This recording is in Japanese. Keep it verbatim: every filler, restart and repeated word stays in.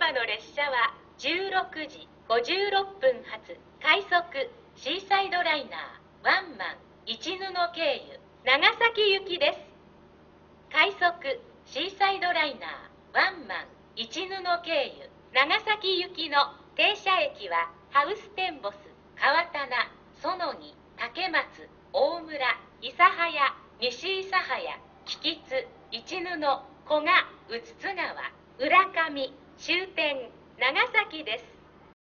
からの列車はじゅうろくじごじゅうろっぷん発快速シーサイドライナーワンマン一布経由長崎行きです。快速シーサイドライナーワンマン一布経由長崎行きの停車駅はハウステンボス、川棚、園木、竹松、大村、諫早、西諫早、喜吉、一布、古賀、宇津津川、浦上、終点、長崎です。